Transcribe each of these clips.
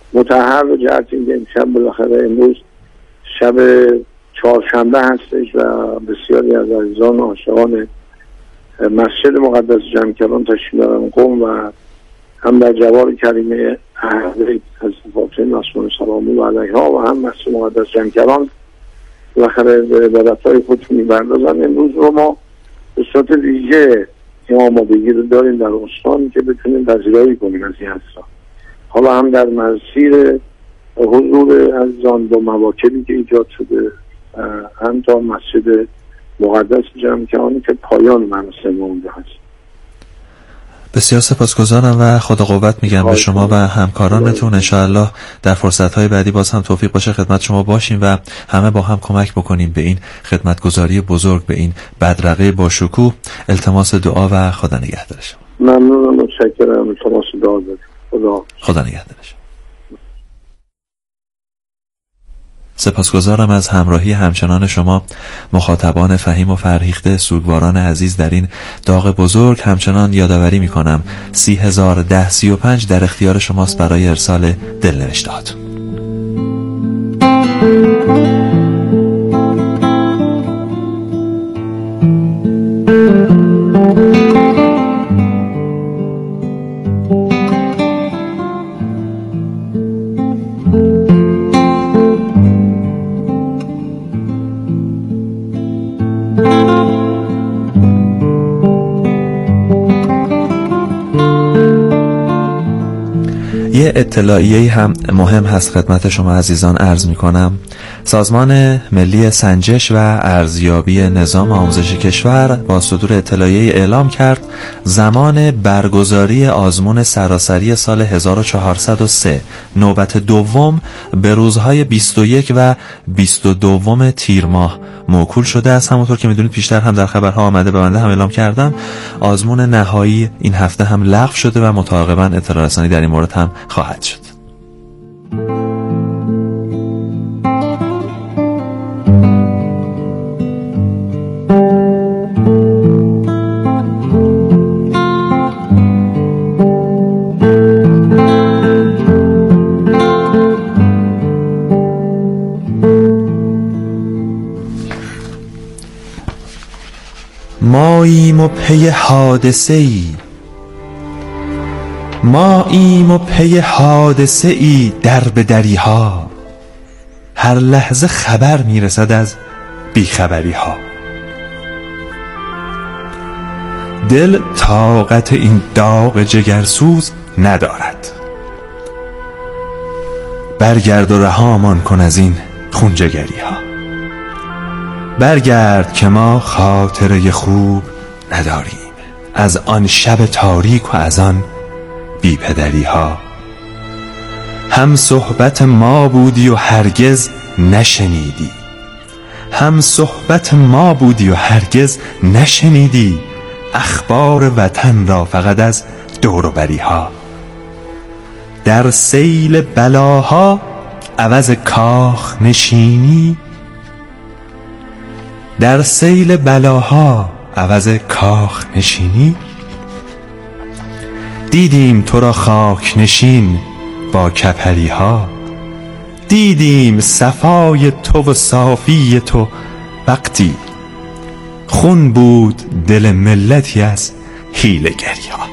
متأهل به جهت اینکه امشب بالاخره امروز شب چهارشنبه هستش و بسیاری از عزیزان و عاشقان مسجد مقدس جمکران تشریف دارن قم و هم در جوار کریمه اهل حضرت فاطمه معصومه سلام الله علیها و هم مسجد مقدس جمکران بالاخره به عبادت‌های خودشون می‌پردازن. امروز رو ما به صورت ویژه این آمادگی رو داریم در استان که بتونیم پذیرایی کنیم از این حسرا. حالا هم در مسیر حضور عزیزان با مواکبی که ایجاد شده، هم تا مسجد مقدس جمکرانی که پایان مراسم اونجا هست. بسیار سپاسگزارم و خدا قوت میگم به شما و همکارانتون. انشاءالله در فرصت‌های بعدی باز هم توفیق باشه خدمت شما باشیم و همه با هم کمک بکنیم به این خدمتگزاری بزرگ، به این بدرقه با شکوه. التماس دعا و خدا نگهدار شما. ممنونم، متشکرم. التماس دعا دارم. خدا نگهدار شما. سپاسگزارم از همراهی همچنان شما مخاطبان فهیم و فرهیخته، سوگواران عزیز در این داغ بزرگ. همچنان یادآوری میکنم 301035 در اختیار شماست برای ارسال دلنوشته‌هاتون. یه اطلاعیه‌ای هم مهم هست خدمت شما عزیزان عرض می‌کنم. سازمان ملی سنجش و ارزیابی نظام آموزش کشور با صدور اطلاعیه‌ای اعلام کرد زمان برگزاری آزمون سراسری سال 1403 نوبت دوم به روزهای 21 و 22 تیر ماه موکول شده است. همونطور که میدونید پیشتر هم در خبرها آمده، به بنده هم اعلام کردم، آزمون نهایی این هفته هم لغو شده و متعاقباً اطلاع رسانی در این مورد هم خواهد شد. ماییم و پی حادثه ای در به دری ها، هر لحظه خبر میرسد از بیخبری ها. دل طاقت این داغ جگرسوز ندارد، برگرد و رهامان کن از این خونجگری ها. برگرد که ما خاطره خوب نداریم از آن شب تاریک و از آن بی پدری ها. هم صحبت ما بودی و هرگز نشنیدی، هم صحبت ما بودی و هرگز نشنیدی اخبار وطن را فقط از دور و بری ها. در سیل بلاها عوض کاخ نشینی، در سیل بلاها عوض کاخ نشینی. دیدیم تو را خاک نشین با کپری ها، دیدیم صفای تو و صافی تو وقتی خون بود دل ملتی از حیله‌گری ها.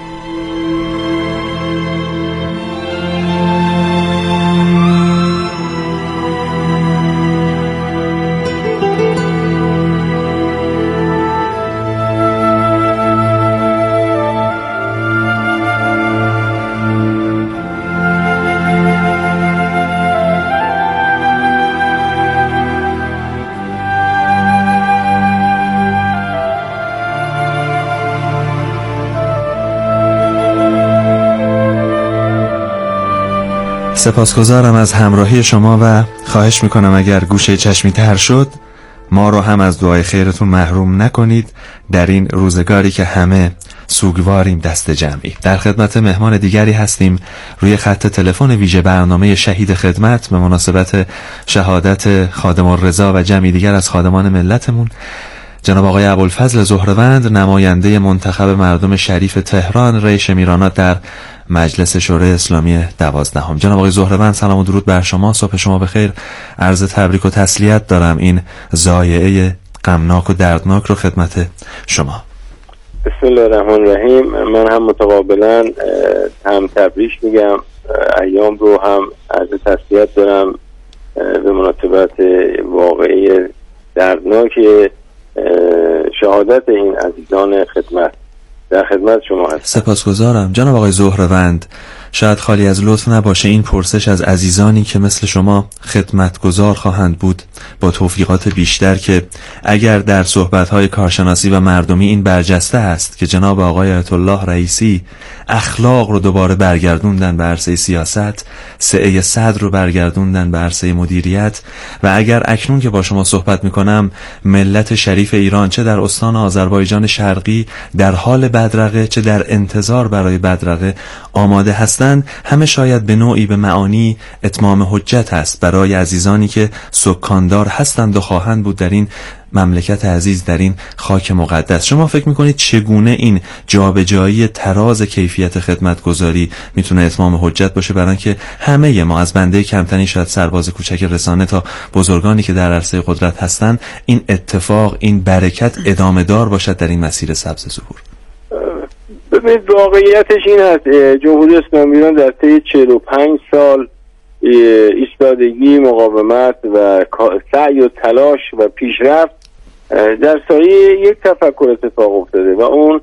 سپاسگزارم از همراهی شما و خواهش میکنم اگر گوشه چشمی تر شد ما رو هم از دعای خیرتون محروم نکنید در این روزگاری که همه سوگواریم دست جمعی. در خدمت مهمان دیگری هستیم روی خط تلفن ویژه برنامه شهید خدمت به مناسبت شهادت خادم الرضا و جمعی دیگر از خادمان ملتمون. جناب آقای ابوالفضل زهره‌وند، نماینده منتخب مردم شریف تهران، رئیس میرانات در مجلس شورای اسلامی 12. جناب آقای زهره‌وند، سلام و درود بر شما. صبح شما بخیر. عرض تبریک و تسلیت دارم این ضایعه غمناک و دردناک رو خدمت شما. بسم الله الرحمن الرحیم. من هم متقابلا هم تبریک میگم ایام رو، هم عرض تسلیت دارم به مناسبت واقعی دردناک شهادت این عزیزان خدمت. در خدمت شما هستم. سپاسگزارم. جناب آقای زهره‌وند، شاید خالی از لطف نباشه این پرسش از عزیزانی که مثل شما خدمتگزار خواهند بود با توفیقات بیشتر که اگر در صحبت‌های کارشناسی و مردمی این برجسته است که جناب آقای آیت الله رئیسی اخلاق رو دوباره برگردوندن به عرصه سیاست، سعی صدر رو برگردوندن به عرصه مدیریت، و اگر اکنون که با شما صحبت میکنم ملت شریف ایران چه در استان آذربایجان شرقی در حال بدرقه چه در انتظار برای بدرقه آماده هستند، همه شاید به نوعی به معانی اتمام حجت است برای عزیزانی که سکاندار هستند و خواهند بود در این مملکت عزیز، در این خاک مقدس. شما فکر میکنید چگونه این جابجایی تراز کیفیت خدمتگزاری میتونه اتمام حجت باشه برای اینکه همه ما از بنده کمتنی شاید سرباز کوچک رسانه تا بزرگانی که در عرصه قدرت هستند این اتفاق، این برکت ادامه دار باشد در این مسیر سبز ظهور؟ ببینید واقعیتش این است، جمهوری اسلامی ایران در طی 45 سال ایستادگی، مقاومت و سعی و تلاش و پیشرفت در سایه یک تفکر اتفاق افتاده و اون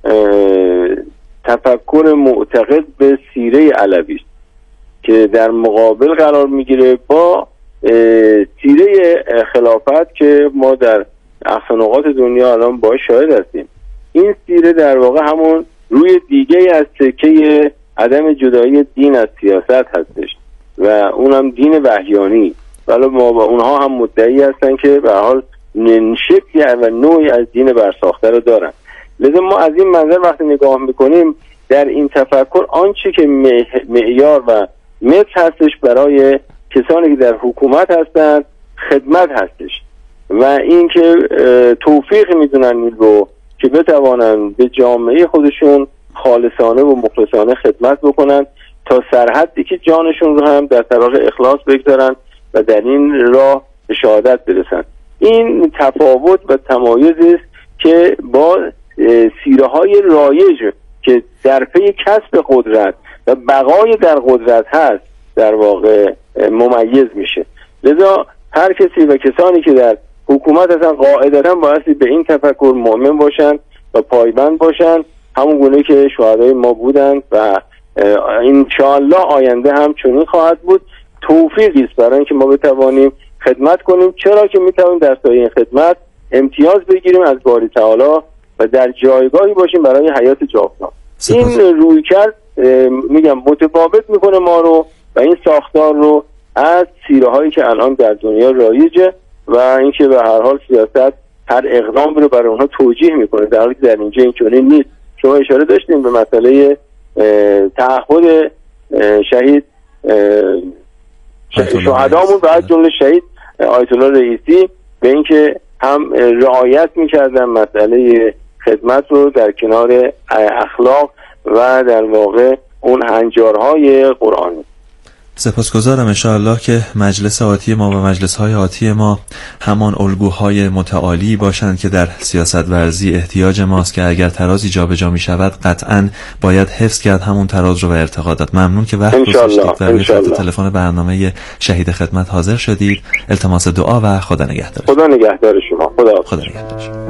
تفکر معتقد به سیره علوی است که در مقابل قرار میگیره با سیره خلافت که ما در اقصا نقاط دنیا الان باهاش شاهد هستیم. این سیره در واقع همون روی دیگه از سکه عدم جدایی دین از سیاست هستش و اونم دین وحیانی، ولی ما با اونها هم مدعی هستن که به هر حال شکلی و نوعی از دین برساخته رو دارن. لذا ما از این منظر وقتی نگاه میکنیم در این تفکر آنچه که معیار و متر هستش برای کسانی که در حکومت هستن خدمت هستش و اینکه توفیق میدونن این رو که بتوانن به جامعه خودشون خالصانه و مخلصانه خدمت بکنن تا سرحدی که جانشون رو هم در طریق اخلاص بگذارن و در این راه به شهادت برسن. این تفاوت و تمایزی است که با سیره های رایج که در پی کسب قدرت و بقای در قدرت هست در واقع ممیز میشه. لذا هر کسی و کسانی که در حکومت هستن قاعدتا بایستی به این تفکر مؤمن باشن و پایبند باشن، همون گونه که شهدای ما بودند و انشاءالله آینده هم چنین خواهد بود. توفیقی است برای اینکه ما بتوانیم خدمت کنیم، چرا که میتوانیم در سایه این خدمت امتیاز بگیریم از باری تعالی و در جایگاهی باشیم برای حیات جاودان. این رویکرد میگم متفاوت میکنه ما رو و این ساختار رو از سیره هایی که الان در دنیا رایجه و اینکه به هر حال سیاست هر اقدام رو برای اونها توجیه میکنه، در حالی که در اینجا این چنین نیست. شما اشاره داشتیم به مسئله تعهد شهید شهدامون و از جمله شهید آیت الله رئیسی به اینکه هم رعایت میکردن مسئله خدمت رو در کنار اخلاق و در واقع اون هنجارهای قرآنی. سپاسگزارم. انشاءالله که مجلس آتی ما و مجلس‌های آتی ما همان الگوهای متعالی باشند که در سیاست ورزی احتیاج ماست که اگر ترازی جابجا می شود قطعاً باید حفظ کرد همون تراز رو و ارتقا داد. ممنون که وقت گذاشتید و روی خط تلفن برنامه شهید خدمت حاضر شدید. التماس دعا و خدا نگهدار. خدا نگهدار شما. خدا نگهدار شما.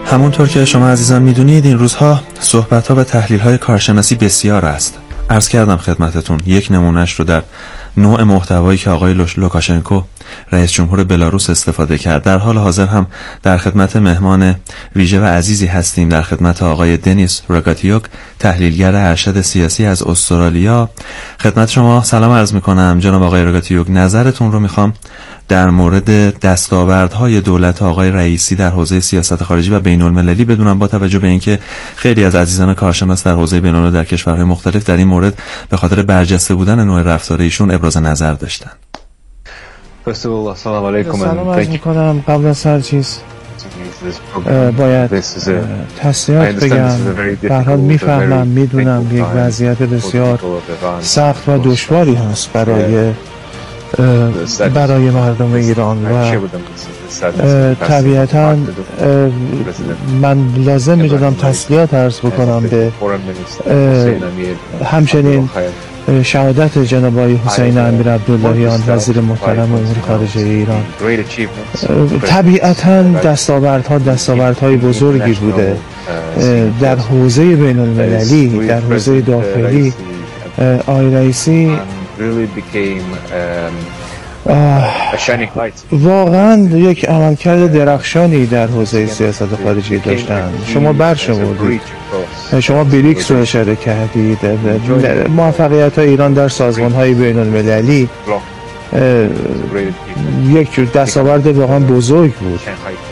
همونطور که شما عزیزان میدونید این روزها صحبت‌ها و تحلیل‌های کارشناسی بسیار است. عرض کردم خدمتتون یک نمونهش رو در نوع محتوایی که آقای لوکاشنکو رئیس جمهور بلاروس استفاده کرد. در حال حاضر هم در خدمت مهمان ویژه و عزیزی هستیم، در خدمت آقای دنیس روگاتیوک، تحلیلگر ارشد سیاسی از استرالیا. خدمت شما سلام عرض میکنم جناب آقای روگاتیوک. نظرتون رو میخوام در مورد دستاوردهای دولت آقای رئیسی در حوزه سیاست خارجی و بین المللی بدونم، با توجه به اینکه خیلی از عزیزان کارشناس در حوزه بین المللی در کشورهای مختلف در این مورد به خاطر برجسته بودن نوع رفتار ایشون ابراز نظر داشتن. سلام علیکم. سلام عرض میکنم. قبل از هر چیز باید تسلیت بگم. به هر حال میفهمم، میدونم یک وضعیت بسیار سخت و دشواری هست برای مردم ایران و طبیعتاً من لازم میدونم تسلیت عرض بکنم به همچنین شهادت جناب آقای حسین امیر عبداللهیان وزیر محترم امور خارجه ایران. طبیعتاً دستاوردهای بزرگی بوده در حوزه بین المللی، در حوزه داخلی. آقای رئیسی واقعا یک عملکرد درخشانی در حوزه سیاست خارجی داشتن. شما برشمردید، شما بریکس رو اشاره کردید، موفقیت ایران در سازمان های بین المللی یک جور دستاورد واقعا بزرگ بود.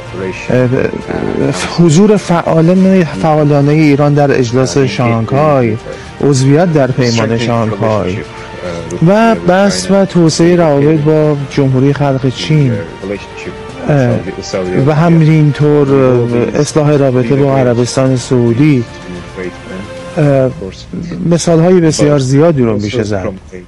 حضور فعالانه ایران در اجلاس شانگهای، عضویت در پیمان شانگهای و بسط و توسعه روابط با جمهوری خلق چین و همینطور اصلاح رابطه با عربستان سعودی، مثال های بسیار زیادی رو میشه زد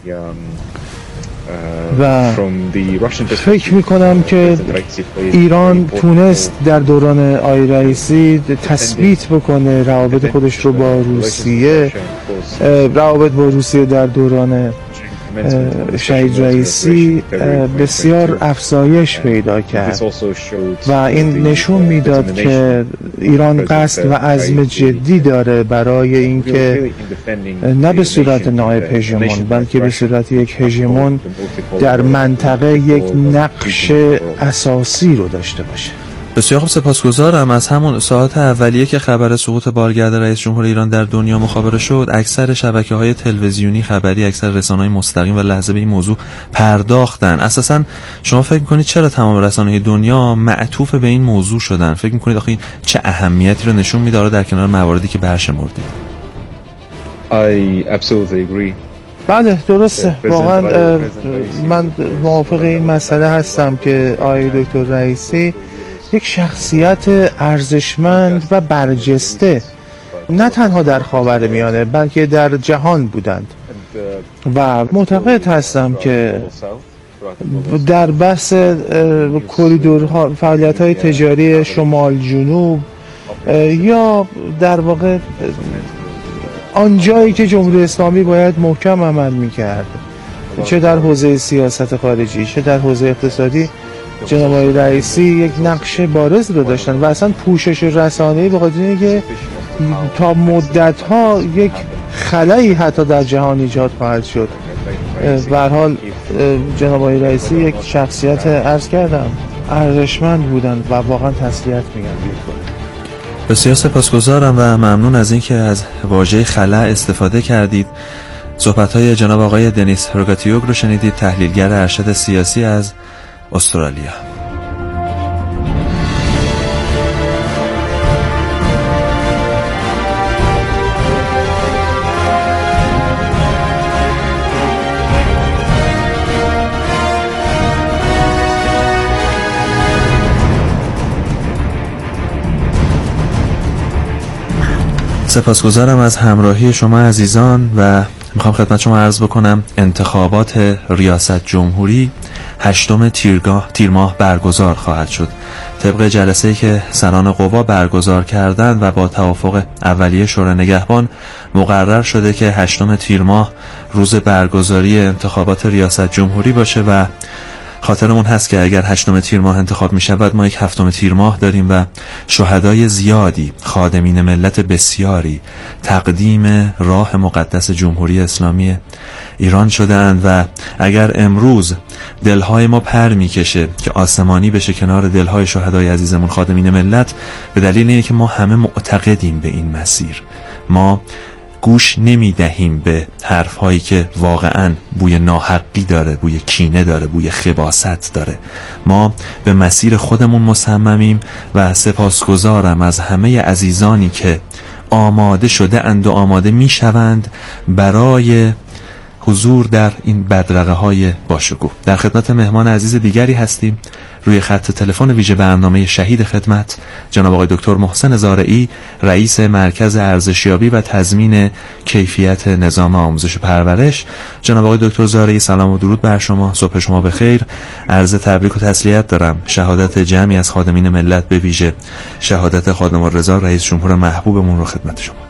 و فکر میکنم که ایران تونست در دوران آقای رئیسی تثبیت بکنه روابط خودش رو با روسیه. روابط با روسیه در دوران شهید رئیسی بسیار افزایش پیدا کرد و این نشون میداد که ایران قصد و عزم جدی داره برای اینکه نه به صورت نایب هژمون بلکه به صورت یک هژمون در منطقه یک نقش اساسی رو داشته باشه. بسیار خوب، سپاسگزارم. از همون ساعت اولیه که خبر سقوط بالگرد رئیس جمهور ایران در دنیا مخابره شد، اکثر شبکه‌های تلویزیونی خبری، اکثر رسانه‌های مستقیم و لحظه به این موضوع پرداختن. اساساً شما فکر می‌کنید چرا تمام رسانه‌های دنیا معطوف به این موضوع شدن؟ فکر می‌کنید آخه این چه اهمیتی رو نشون می‌ده در کنار مواردی که برشمردید؟ I absolutely agree. بله درسته. واقعا من موافق این مسئله هستم که آقای دکتر رئیسی یک شخصیت ارزشمند و برجسته نه تنها در خاورمیانه بلکه در جهان بودند و معتقد هستم که در بحث کریدورها، فعالیت‌های تجاری شمال جنوب یا در واقع آنجایی که جمهوری اسلامی باید محکم عمل می‌کرد، چه در حوزه سیاست خارجی چه در حوزه اقتصادی، جناب آقای رئیسی یک نقش بارز رو داشتن و اصلا پوشش رسانه‌ای به خاطر اینکه تا مدت‌ها یک خلایی حتی در جهان ایجاد خواهد شد. به هر حال جناب آقای رئیسی یک شخصیت عرض کردم ارزشمند بودند و واقعا تسلیت میگم. بسیار سپاسگزارم و ممنون از اینکه از واژه خلا استفاده کردید. صحبت‌های جناب آقای دنیس روگاتیوک رو شنیدید، تحلیلگر ارشد سیاسی از استرالیا. سپاسگزارم از همراهی شما عزیزان و میخوام خدمت شما عرض بکنم انتخابات ریاست جمهوری 8 تیر ماه برگزار خواهد شد. طبق جلسه‌ای که سران قوا برگزار کردند و با توافق اولیه شورای نگهبان مقرر شده که 8 تیر ماه روز برگزاری انتخابات ریاست جمهوری باشه و خاطرمون هست که اگر 8 تیر ماه انتخاب می شود ما یک 7 تیر ماه داریم و شهدای زیادی، خادمین ملت بسیاری تقدیم راه مقدس جمهوری اسلامی ایران شدند و اگر امروز دلهای ما پر می کشه که آسمانی بشه کنار دلهای شهدای عزیزمون خادمین ملت، به دلیل اینه که ما همه معتقدیم به این مسیر. ما گوش نمی دهیم به حرفهایی که واقعا بوی ناحقی داره، بوی کینه داره، بوی خباثت داره. ما به مسیر خودمون مصممیم و سپاسگزارم از همه عزیزانی که آماده شده اند و آماده می شوند برای حضور در این بدرقه های باشکوه. در خدمت مهمان عزیز دیگری هستیم. روی خط تلفن ویژه برنامه شهید خدمت جناب آقای دکتر محسن زارعی، رئیس مرکز ارزشیابی و تضمین کیفیت نظام آموزش و پرورش. جناب آقای دکتر زارعی، سلام و درود بر شما، صبح شما بخیر. عرض تبریک و تسلیت دارم شهادت جمعی از خادمین ملت، به ویژه شهادت خادم الرضا رئیس جمهور محبوبمون رو خدمت شما.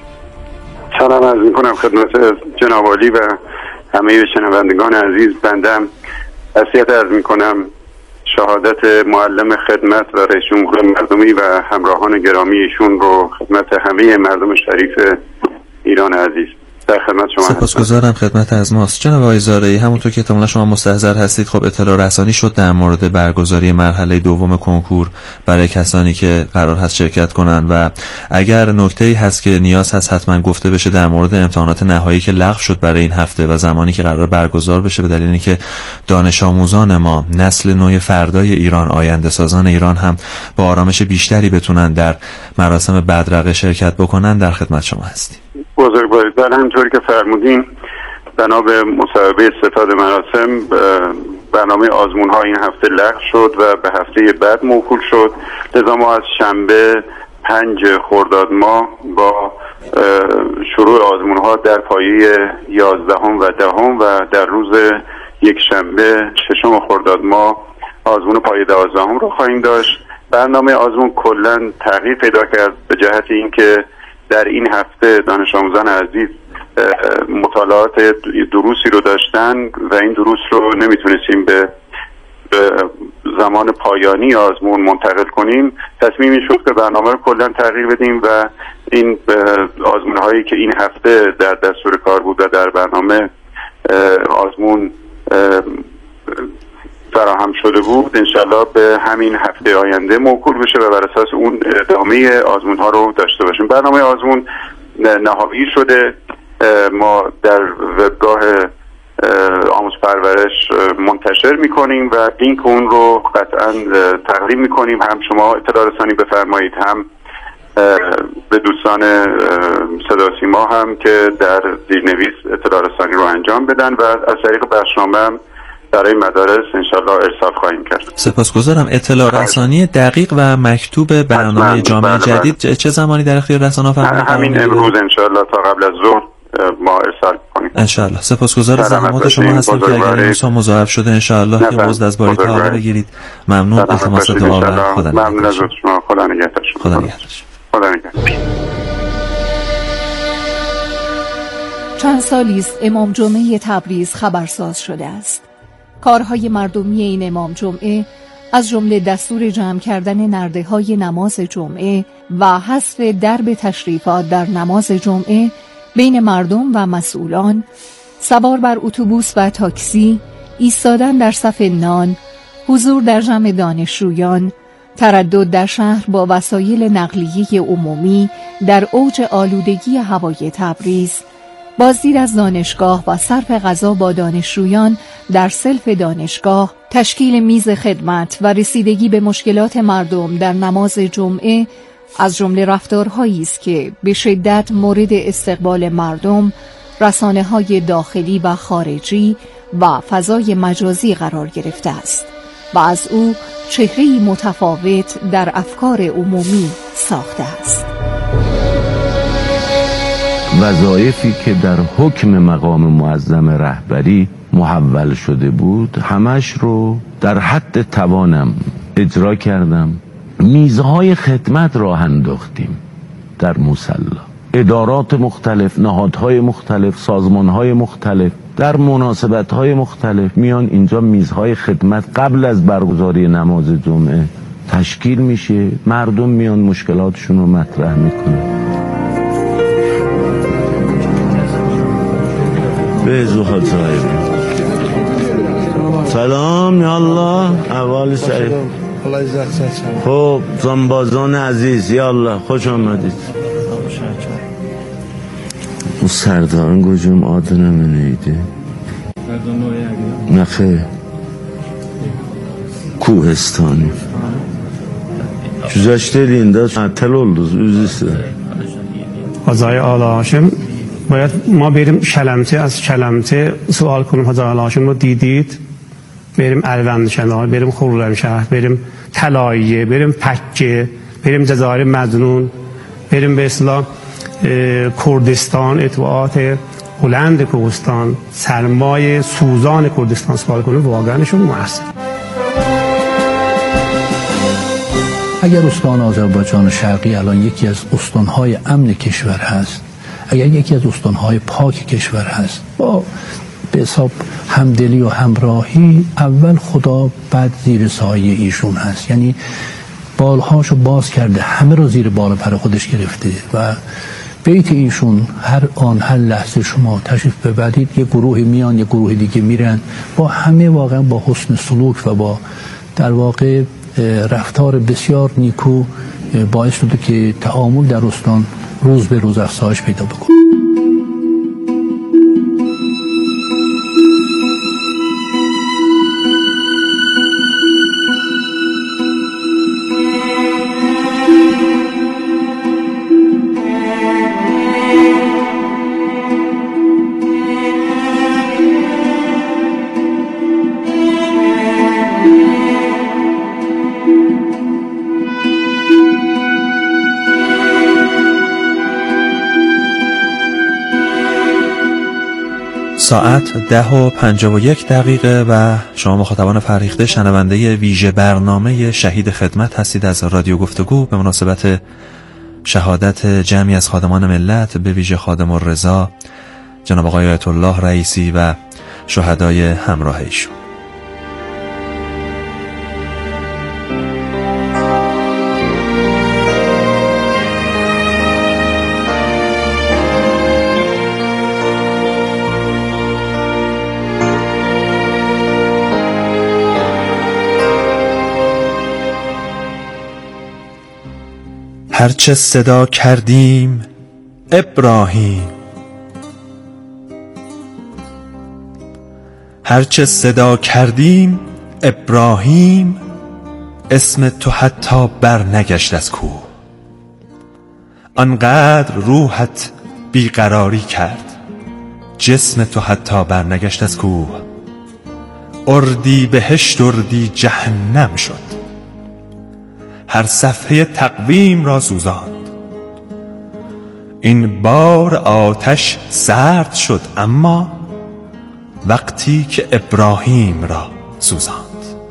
سلام عرض می‌کنم خدمت جناب عالی و همه شنوندگان عزیز. بندم وصیت عرض می‌کنم شهادت معلم خدمت و رئیس جمهور مردمی و همراهان گرامی ایشون رو خدمت همه مردم شریف ایران عزیز در خدمت شما هستم. سپاسگزارم، خدمت از ماست. جناب آقای زارعی، همونطور که احتمالاً شما مستحضر هستید، خب اطلاع رسانی شد در مورد برگزاری مرحله دوم کنکور برای کسانی که قرار هست شرکت کنن و اگر نکته‌ای هست که نیاز هست حتما گفته بشه در مورد امتحانات نهایی که لغو شد برای این هفته و زمانی که قرار برگزار بشه، به دلیل اینکه دانش آموزان ما، نسل نو فردای ایران، آینده سازان ایران هم با آرامش بیشتری بتونن در مراسم بدرقه شرکت بکنن، در خدمت شما هستیم. بزرگوارید. بله، همونطوری که فرمودین بنا به مصوبه ستاد مراسم برنامه آزمون ها این هفته لغو شد و به هفته بعد موکول شد. لذا ما از شنبه 5 خرداد ماه با شروع آزمون ها در پایه 11 و 10 و در روز یک شنبه 6 خرداد ماه آزمون پایه 12 رو خواهیم داشت. برنامه آزمون کلا تغییر پیدا کرد به جهت اینکه در این هفته دانش آموزان عزیز مطالعات دروسی رو داشتن و این دروس رو نمیتونستیم به زمان پایانی آزمون منتقل کنیم. تصمیمی شد که برنامه رو کلا تغییر بدیم و این آزمون هایی که این هفته در دستور کار بود و در برنامه آزمون فراهم شده بود انشالله به همین هفته آینده موکول بشه و بر اساس اون ادامه آزمون ها رو داشته باشیم. برنامه آزمون نهایی شده، ما در وبگاه آموزش پرورش منتشر میکنیم و لینک اون رو قطعا تقدیم میکنیم. هم شما اطلاع رسانی بفرمایید، هم به دوستان صدا و سیما هم که در زیرنویس اطلاع رسانی رو انجام بدن و از طریق بخشنامه هم برای مدارس انشالله ارسال خواهیم کرد. سپاسگزارم. اطلاع رسانی دقیق و مکتوب برنامه جامعه جدید چه زمانی در اختیار رسانه‌ها فراهم همین امروز انشالله تا قبل از ظهر ما ارسال کنیم انشالله. سپاسگزار زحمات شما هستیم که اگر این روزها مضاعف شده انشالله یه مزد از باری تعالی بگیرید. ممنون. التماس دعا و خدا نگهدار. ممنون از شما. خدا نگهدار. خدا نگهدار. خدا نگهدار. چند سالی است امام جمعه تبریز خبرساز شده است. کارهای مردمی این امام جمعه از جمله دستور جمع کردن نرده‌های نماز جمعه و حذف درب تشریفات در نماز جمعه بین مردم و مسئولان، سوار بر اتوبوس و تاکسی، ایستادن در صف نان، حضور در جمع دانشجویان، تردد در شهر با وسایل نقلیه عمومی در اوج آلودگی هوای تبریز، بازدید از دانشگاه و صرف غذا با دانشجویان در سلف دانشگاه، تشکیل میز خدمت و رسیدگی به مشکلات مردم در نماز جمعه از جمله رفتارهایی است که به شدت مورد استقبال مردم، رسانه‌های داخلی و خارجی و فضای مجازی قرار گرفته است و از او چهره‌ای متفاوت در افکار عمومی ساخته است. وظایفی که در حکم مقام معظم رهبری محول شده بود همش رو در حد توانم اجرا کردم. میزهای خدمت راه انداختیم در مصلی، ادارات مختلف، نهادهای مختلف، سازمانهای مختلف در مناسبت‌های مختلف میان اینجا میزهای خدمت قبل از برگزاری نماز جمعه تشکیل میشه، مردم میان مشکلاتشون رو مطرح میکنن. به زوخات صاحب سلام یا الله، احوال سعید. خب زنبازان عزیز یا الله خوش آمدید. او سردارن گوجم آدنم نیده نخه کوهستانی جزشته دینده تعطل olduz üzüsü. Hazreti Ali Haşim باید ما بریم شلمته، از شلمته سوال کنیم حضرت علی هاشم رو دیدید، بریم الوندشنار، بریم خرمشهر، بریم طلایه، بریم پکه، بریم جزایر مدنون، بریم به اصطلاح کردستان، اطلاعات هلند کردستان، سرمایه سوزان کردستان سوال کنیم، واقعا نشون موثر. اگر استان آذربایجان شرقی الان یکی از استانهای امن کشور هست، اگر یکی از استانهای پاک کشور هست، با به حساب همدلی و همراهی اول خدا بعد زیر سایه ایشون هست. یعنی بالهاشو باز کرده، همه رو زیر بال پر خودش گرفته و بیت ایشون هر آن هر لحظه شما تشریف ببرید یه گروهی میان یه گروه دیگه میرن، با همه واقعا با حسن سلوک و با در واقع رفتار بسیار نیکو باعث شده که تعامل در استان روز به روز افزایش پیدا بکنه. ساعت 10:51 و شما مخاطبان فرهیخته شنونده ویژه برنامه شهید خدمت هستید از رادیو گفتگو به مناسبت شهادت جمعی از خادمان ملت، به ویژه خادم الرضا جناب آقای آیت الله رئیسی و شهدای همراه ایشون. هرچه صدا کردیم ابراهیم، هرچه صدا کردیم ابراهیم، اسم تو حتی بر نگشت از کوه. آنقدر روحت بیقراری کرد، جسم تو حتی بر نگشت از کوه. اردی بهشت اردی جهنم شد، هر صفحه تقویم را سوزاند. این بار آتش سرد شد اما وقتی که ابراهیم را سوزاند.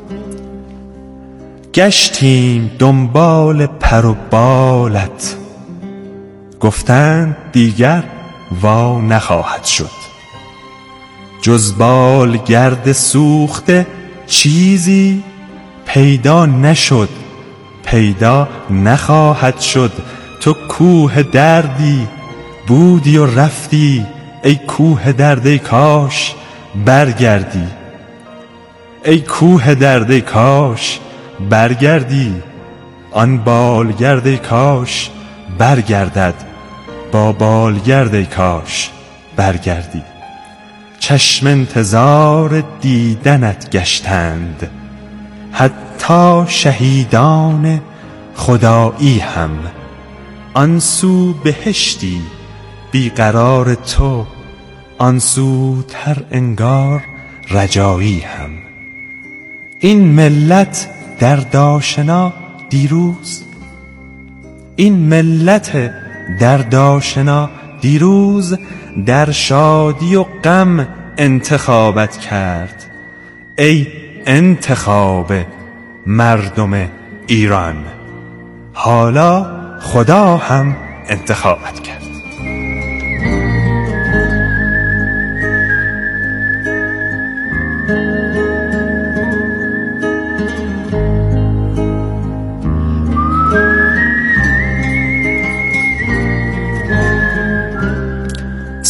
گشتیم دنبال پر و بالت، گفتند دیگر وا نخواهد شد. جز بال گرد سوخته چیزی پیدا نشد، پیدا نخواهد شد. تو کوه دردی بودی و رفتی، ای کوه درد ای کاش برگردی. ای کوه درد ای کاش برگردی، آن بالگرد ای کاش برگردد، با بالگرد ای کاش برگردی. چشم انتظار دیدنت گشتند، حتی شهیدان خدایی هم. آنسو بهشتی بیقرار تو، آنسو تر انگار رجایی هم. این ملت دردآشنا دیروز، این ملت دردآشنا دیروز، در شادی و غم انتخابت کرد. ای انتخاب مردم ایران، حالا خدا هم انتخابت کرد.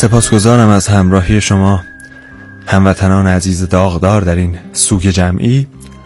سپاسگزارم از همراهی شما هموطنان عزیز داغدار در این سوگ جمعی.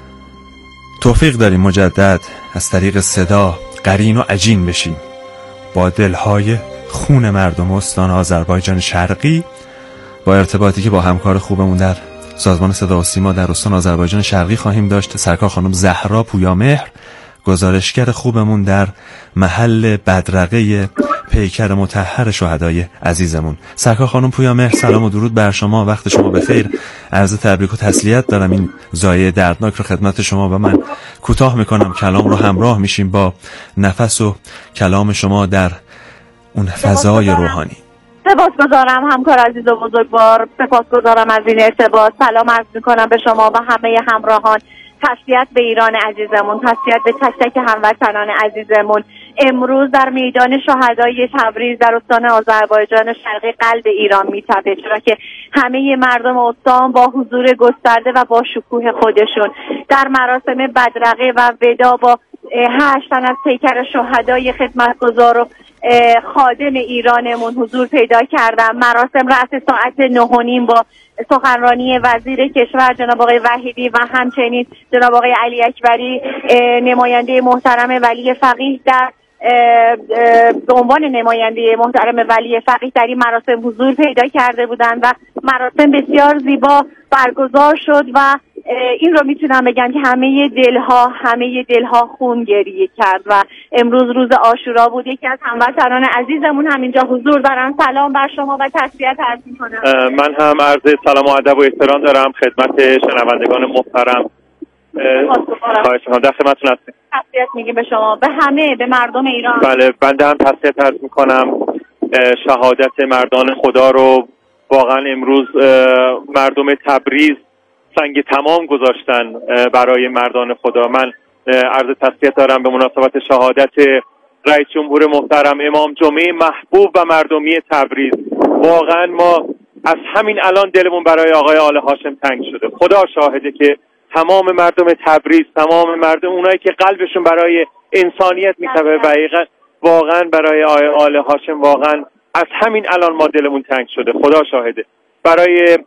توفیق داریم مجدد از طریق صدا قرین و عجین بشیم با دلهای خون مردم استان آذربایجان شرقی، با ارتباطی که با همکار خوبمون در سازمان صدا و سیما در استان آذربایجان شرقی خواهیم داشت، سرکار خانم زهرا پویامهر، گزارشگر خوبمون در محل بدرقه پیکر مطهر شهدای عزیزمون. سرکار خانم پویامهر، سلام و درود بر شما، وقت شما بخیر. عرض تبریک و تسلیت دارم این ضایعه دردناک رو خدمت شما و من کوتاه میکنم، کلام رو همراه میشیم با نفس و کلام شما در اون فضای روحانی. سپاسگزارم همکار عزیز و بزرگوار، سپاسگزارم از این ارتباط. سلام عرض میکنم به شما و همه همراهان. تسلیت به ایران عزیزمون، تسلیت به تک تک هموطنان عزیزمون. امروز در میدان شهدای تبریز در استان آذربایجان شرقی قلب ایران میتپه، چرا که همه مردم استان با حضور گسترده و با شکوه خودشون در مراسم بدرقه و ودا با 8 تن از پیکر شهدای خدمتگزار و خادم ایرانمون حضور پیدا کردم. مراسم رأس ساعت 9:30 با سخنرانی وزیر کشور جناب آقای وحیدی و همچنین جناب آقای علی اکبری، نماینده محترم ولی فقیه در به عنوان نماینده محترم ولی فقیه در این مراسم حضور پیدا کرده بودند و مراسم بسیار زیبا برگزار شد و این رو میتونم بگم که همه دلها خون گریه کرد و امروز روز عاشورا بود. یکی از هموطنان عزیزمون همینجا حضور دارن. سلام بر شما و تسلیت عرض میکنم. من هم عرض سلام و ادب و احترام دارم خدمت شنوندگان محترم. خواهش می‌کنم، در خدمتتون هستیم. تسلیت میگیم به شما، به همه، به مردم ایران. بله، بنده هم تسلیت عرض میکنم. شهادت مردان خدا رو واقعا امروز مردم تبریز سنگ تمام گذاشتن برای مردان خدا. من عرض تسلیت دارم به مناسبت شهادت رئیس جمهور محترم امام جمعه محبوب و مردمی تبریز. واقعا ما از همین الان دلمون برای آقای آل هاشم تنگ شده. خدا شاهده که تمام مردم تبریز، تمام مردم اونایی که قلبشون برای انسانیت میتپه و واقعا برای آقای آل هاشم واقعا از همین الان ما دلمون تنگ شده. خدا شاهده. برای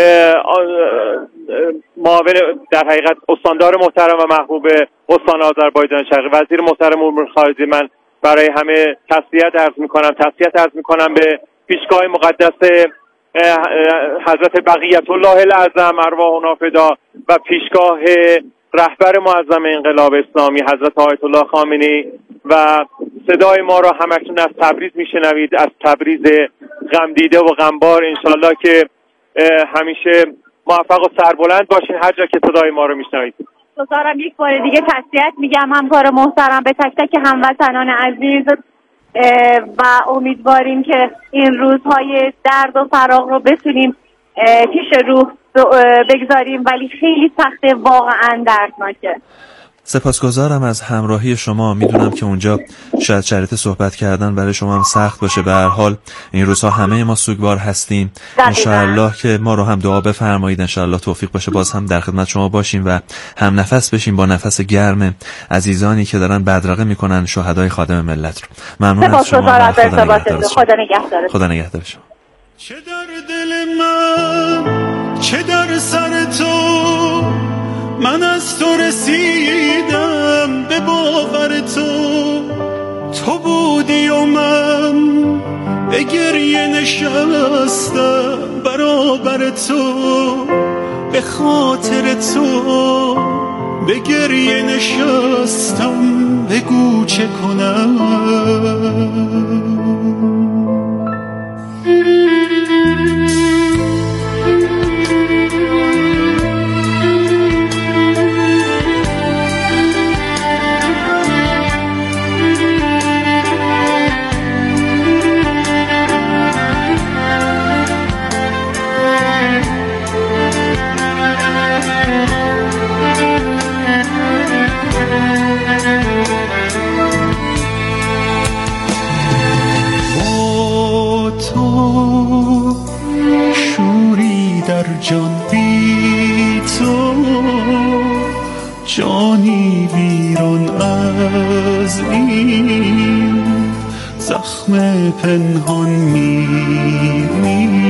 معاون در حقیقت استاندار محترم و محبوب استان آذربایجان شرقی، وزیر محترم امور خارجه، من برای همه تسلیت عرض میکنم به پیشگاه مقدس حضرت بقیت الله الاعظم ارواحنا فدا و پیشگاه رهبر معظم انقلاب اسلامی حضرت آیت الله خامنه‌ای و صدای ما را همکنون از تبریز میشنوید، از تبریز غمدیده و غمبار. انشالله که همیشه موفق و سربلند باشین هر جا که صدای ما رو میشنوید. دوستان یک بار دیگه تسلیت میگم همکار محترم به تک تک هموطنان عزیز و امیدواریم که این روزهای درد و فراق رو بتونیم پیش روح بگذاریم، ولی خیلی سخته، واقعا دردناکه. سپاسگزارم از همراهی شما. میدونم که اونجا شاید شرایط صحبت کردن برای شما هم سخت باشه. به هر حال این روزها همه ما سوگوار هستیم. انشاءالله که ما رو هم دعا بفرمایید، انشاءالله توفیق باشه باز هم در خدمت شما باشیم و هم نفس بشیم با نفس گرم عزیزانی که دارن بدرقه میکنن شهدای خادم ملت رو. ممنون از شما. خدا نگهدار شما. چه در دل من، چه در سر تو، من از تو رسیدم به باور تو بودی و من به گریه نشستم برابر تو، به خاطر تو به گریه نشستم، بگو چه کنم. جان بی تو، جانی ویران از این زخم پنهان میمیرم.